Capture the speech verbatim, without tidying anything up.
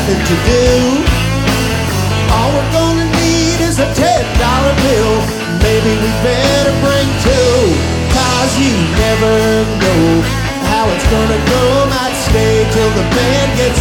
nothing to do. All we're gonna need is a ten dollar bill. Maybe we better bring two, cause you never know how it's gonna go. Might stay till the band gets